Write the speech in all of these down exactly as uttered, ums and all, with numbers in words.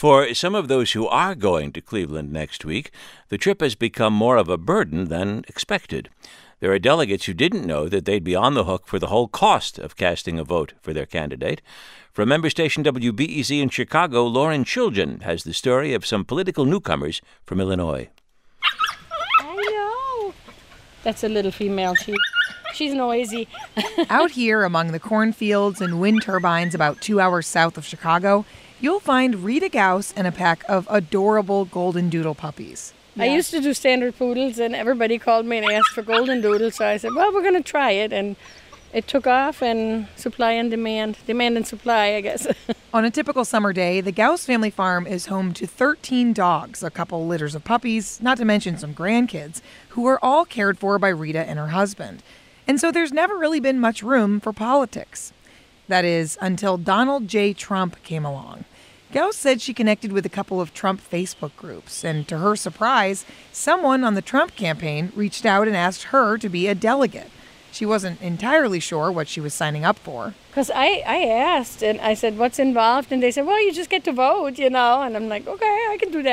For some of those who are going to Cleveland next week, the trip has become more of a burden than expected. There are delegates who didn't know that they'd be on the hook for the whole cost of casting a vote for their candidate. From member station W B E Z in Chicago, Lauren Chilgen has the story of some political newcomers from Illinois. I know. That's a little female. She, she's noisy. Out here among the cornfields and wind turbines about two hours south of Chicago, you'll find Rita Gauss and a pack of adorable golden doodle puppies. Yeah. I used to do standard poodles, and everybody called me and asked for golden doodles, so I said, well, we're going to try it, and it took off, and supply and demand, demand and supply, I guess. On a typical summer day, the Gauss family farm is home to thirteen dogs, a couple litters of puppies, not to mention some grandkids, who are all cared for by Rita and her husband. And so there's never really been much room for politics. That is, until Donald J. Trump came along. Gauss said she connected with a couple of Trump Facebook groups, and to her surprise, someone on the Trump campaign reached out and asked her to be a delegate. She wasn't entirely sure what she was signing up for. Because I, I asked, and I said, what's involved? And they said, well, you just get to vote, you know. And I'm like, okay, I can do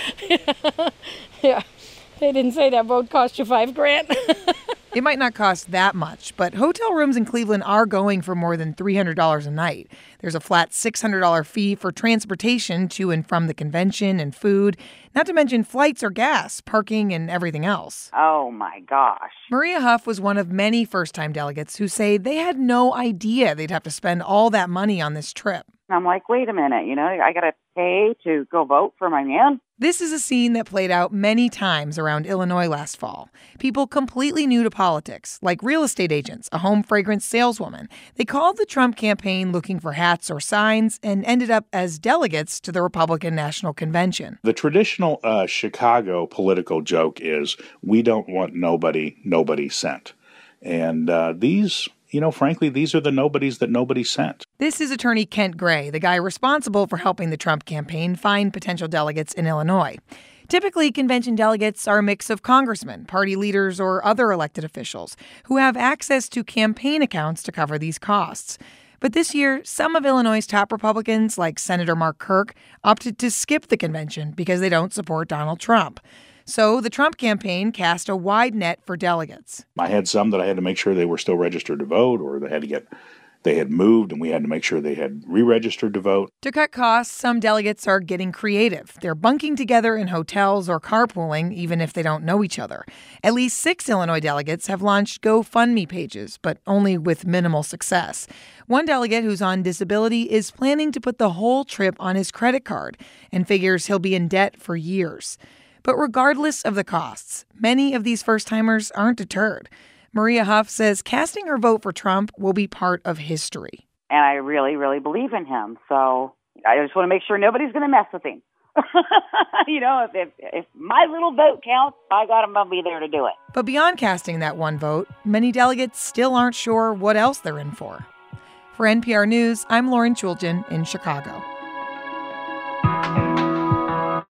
that. Yeah, they didn't say that vote cost you five grand. It might not cost that much, but hotel rooms in Cleveland are going for more than three hundred dollars a night. There's a flat six hundred dollars fee for transportation to and from the convention and food, not to mention flights or gas, parking, and everything else. Oh, my gosh. Maria Huff was one of many first-time delegates who say they had no idea they'd have to spend all that money on this trip. I'm like, wait a minute, you know, I got to pay to go vote for my man? This is a scene that played out many times around Illinois last fall. People completely new to politics, like real estate agents, a home fragrance saleswoman. They called the Trump campaign looking for hats or signs and ended up as delegates to the Republican National Convention. The traditional uh, Chicago political joke is, we don't want nobody, nobody sent. And uh, these... You know, frankly, these are the nobodies that nobody sent. This is attorney Kent Gray, the guy responsible for helping the Trump campaign find potential delegates in Illinois. Typically, convention delegates are a mix of congressmen, party leaders, or other elected officials who have access to campaign accounts to cover these costs. But this year, some of Illinois' top Republicans, like Senator Mark Kirk, opted to skip the convention because they don't support Donald Trump. So the Trump campaign cast a wide net for delegates. I had some that I had to make sure they were still registered to vote, or they had to get, they had moved, and we had to make sure they had re-registered to vote. To cut costs, some delegates are getting creative. They're bunking together in hotels or carpooling, even if they don't know each other. At least six Illinois delegates have launched GoFundMe pages, but only with minimal success. One delegate who's on disability is planning to put the whole trip on his credit card and figures he'll be in debt for years. But regardless of the costs, many of these first-timers aren't deterred. Maria Huff says casting her vote for Trump will be part of history. And I really, really believe in him. So I just want to make sure nobody's going to mess with him. You know, if, if if my little vote counts, I got him, I'll be there to do it. But beyond casting that one vote, many delegates still aren't sure what else they're in for. For N P R News, I'm Lauren Chilgen in Chicago.